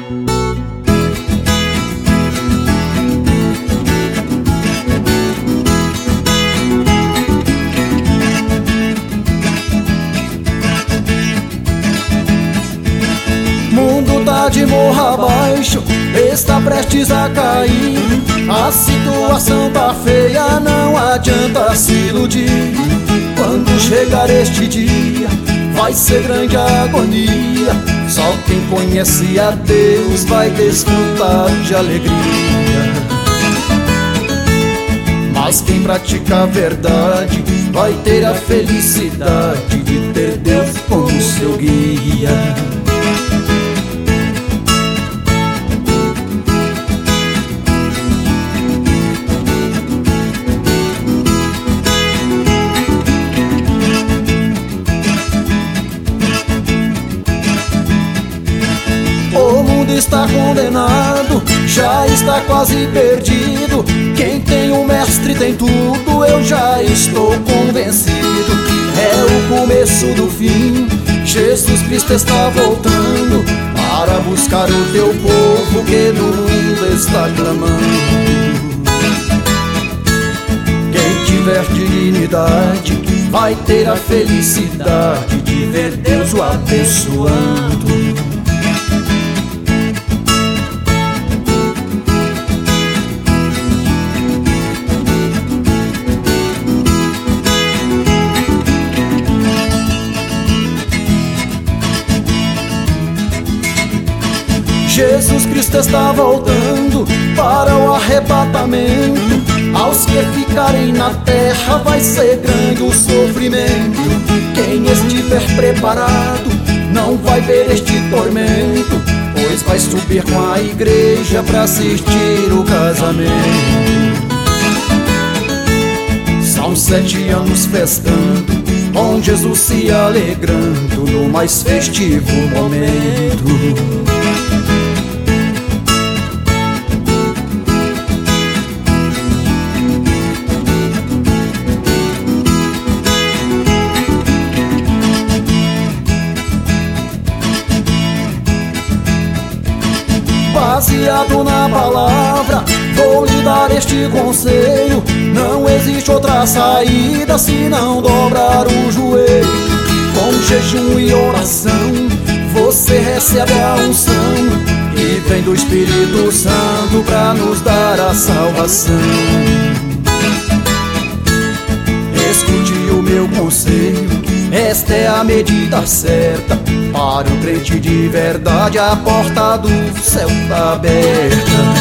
Mundo tá de morro abaixo, está prestes a cair. A situação tá feia, não adianta se iludir. Quando chegar este dia, vai ser grande a agonia. Só quem conhece a Deus vai desfrutar de alegria. Mas quem pratica a verdade vai ter a felicidade de ter Deus como seu guia. O mundo está condenado, já está quase perdido. Quem tem um mestre tem tudo, eu já estou convencido. É o começo do fim, Jesus Cristo está voltando para buscar o teu povo que no mundo está clamando. Quem tiver dignidade vai ter a felicidade de ver Deus o abençoando. Jesus Cristo está voltando para o arrebatamento. Aos que ficarem na terra vai ser grande o sofrimento. Quem estiver preparado não vai ver este tormento, pois vai subir com a igreja para assistir o casamento. São 7 anos festando, com Jesus se alegrando no mais festivo momento. Baseado na palavra, vou lhe dar este conselho: não existe outra saída se não dobrar o joelho. Com jejum e oração, você recebe a unção que vem do Espírito Santo para nos dar a salvação. Escute o meu conselho, esta é a medida certa. Para o crente de verdade, a porta do céu tá aberta.